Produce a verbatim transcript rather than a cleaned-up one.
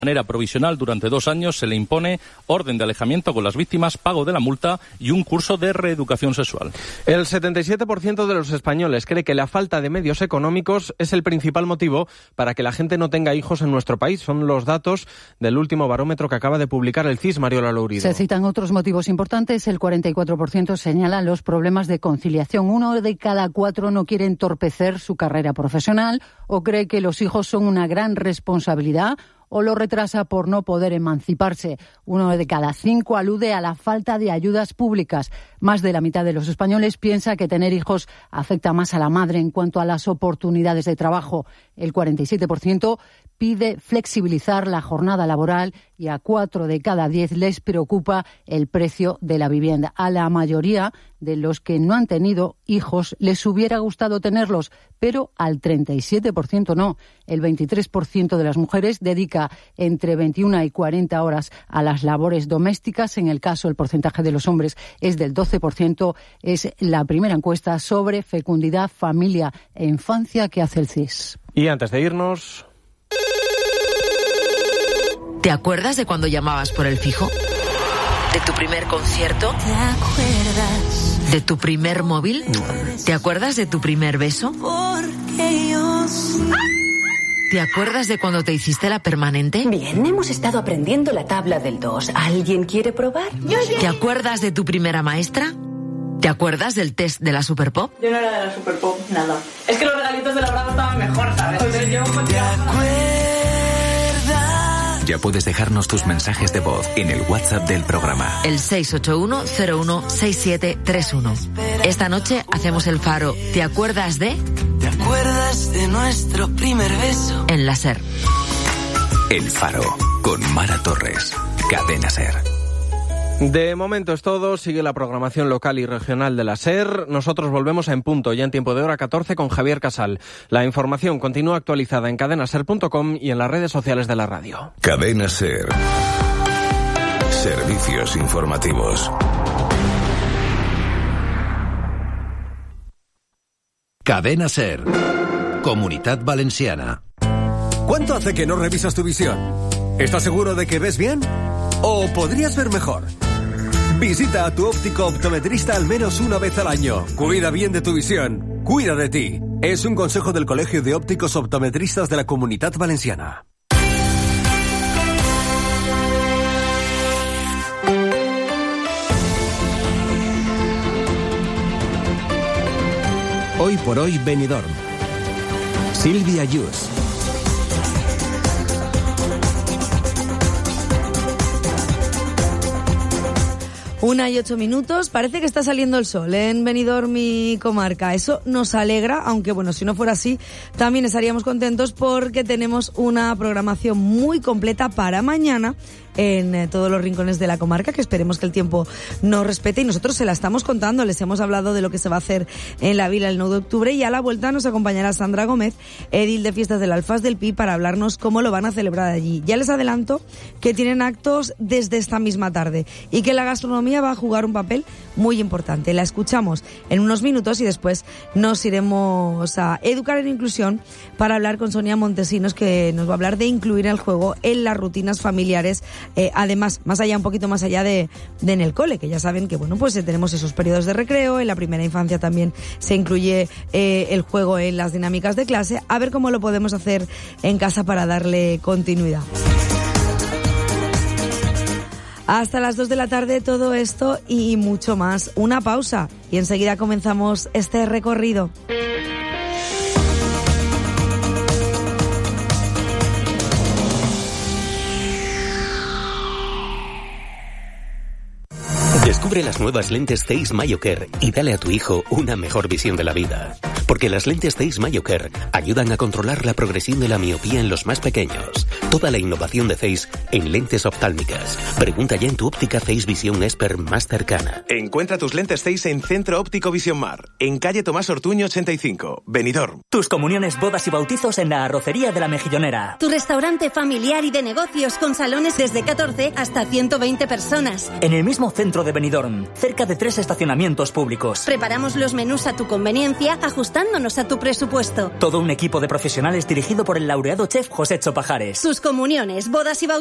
De manera provisional, durante dos años se le impone orden de alejamiento con las víctimas, pago de la multa y un curso de reeducación sexual. El setenta y siete por ciento de los españoles cree que la falta de medios económicos es el principal motivo para que la gente no tenga hijos en nuestro país. Son los datos del último barómetro que acaba de publicar el C I S, Mariola Lourido. Se citan otros motivos importantes. El cuarenta y cuatro por ciento señala los problemas de conciliación. Uno de cada cuatro no quiere entorpecer su carrera profesional o cree que los hijos son una gran responsabilidad o lo retrasa por no poder emanciparse. Uno de cada cinco alude a la falta de ayudas públicas. Más de la mitad de los españoles piensa que tener hijos afecta más a la madre en cuanto a las oportunidades de trabajo. El cuarenta y siete por ciento pide flexibilizar la jornada laboral y a cuatro de cada diez les preocupa el precio de la vivienda. A la mayoría de los que no han tenido hijos les hubiera gustado tenerlos, pero al treinta y siete por ciento no. El veintitrés por ciento de las mujeres dedica entre veintiuna y cuarenta horas a las labores domésticas. En el caso, el porcentaje de los hombres es del doce por ciento. Es la primera encuesta sobre fecundidad, familia e infancia que hace el C I S. Y antes de irnos... ¿Te acuerdas de cuando llamabas por el fijo? ¿De tu primer concierto? ¿Te acuerdas? ¿De tu primer móvil? ¿Te acuerdas de tu primer beso? Porque yo sí. ¿Te acuerdas de cuando te hiciste la permanente? Bien, hemos estado aprendiendo la tabla del dos. ¿Alguien quiere probar? Yo, yo. ¿Te acuerdas de tu primera maestra? ¿Te acuerdas del test de la Superpop? Yo no era de la Superpop, nada. Es que los regalitos de la Bravo estaban mejor, ¿sabes? Entonces yo... ¿Te acuerdas? Ya puedes dejarnos tus mensajes de voz en el WhatsApp del programa. El seis ocho uno cero uno seis siete tres uno. Esta noche hacemos el faro. ¿Te acuerdas de...? ¿Te acuerdas de nuestro primer beso? En la SER. El Faro, con Mara Torres. Cadena SER. De momento es todo, sigue la programación local y regional de la SER. Nosotros volvemos a En Punto, ya en tiempo de hora catorce, con Javier Casal. La información continúa actualizada en cadena ser punto com y en las redes sociales de la radio. Cadena SER. Servicios informativos. Cadena SER. Comunitat Valenciana. ¿Cuánto hace que no revisas tu visión? ¿Estás seguro de que ves bien? ¿O podrías ver mejor? Visita a tu óptico optometrista al menos una vez al año. Cuida bien de tu visión. Cuida de ti. Es un consejo del Colegio de Ópticos Optometristas de la Comunitat Valenciana. Hoy por hoy Benidorm. Silvia Yus. Una y ocho minutos. Parece que está saliendo el sol en Benidorm y comarca. Eso nos alegra, aunque bueno, si no fuera así, también estaríamos contentos porque tenemos una programación muy completa para mañana en eh, todos los rincones de la comarca, que esperemos que el tiempo nos respete, y nosotros se la estamos contando. Les hemos hablado de lo que se va a hacer en la vila el nueve de octubre, y a la vuelta nos acompañará Sandra Gómez, edil de Fiestas del Alfaz del Pi, para hablarnos cómo lo van a celebrar allí. Ya les adelanto que tienen actos desde esta misma tarde y que la gastronomía va a jugar un papel muy importante. La escuchamos en unos minutos y después nos iremos a Educar en Inclusión para hablar con Sonia Montesinos, que nos va a hablar de incluir el juego en las rutinas familiares. Eh, además, más allá, un poquito más allá de, de en el cole, que ya saben que bueno, pues eh, tenemos esos periodos de recreo. En la primera infancia también se incluye eh, el juego en las dinámicas de clase. A ver cómo lo podemos hacer en casa para darle continuidad. Hasta las dos de la tarde todo esto y mucho más. Una pausa y enseguida comenzamos este recorrido. Descubre las nuevas lentes Zeiss MyoCare y dale a tu hijo una mejor visión de la vida. Porque las lentes Zeiss MyoCare ayudan a controlar la progresión de la miopía en los más pequeños. Toda la innovación de Zeiss en lentes oftálmicas. Pregunta ya en tu óptica Zeiss Visión Expert más cercana. Encuentra tus lentes Zeiss en Centro Óptico Visión Mar, en calle Tomás Ortuño ochenta y cinco, Benidorm. Tus comuniones, bodas y bautizos en la Arrocería de la Mejillonera. Tu restaurante familiar y de negocios con salones desde catorce hasta ciento veinte personas. En el mismo centro de Benidorm. Benidorm, cerca de tres estacionamientos públicos. Preparamos los menús a tu conveniencia, ajustándonos a tu presupuesto. Todo un equipo de profesionales dirigido por el laureado chef José Chopajares. Tus comuniones, bodas y bautizos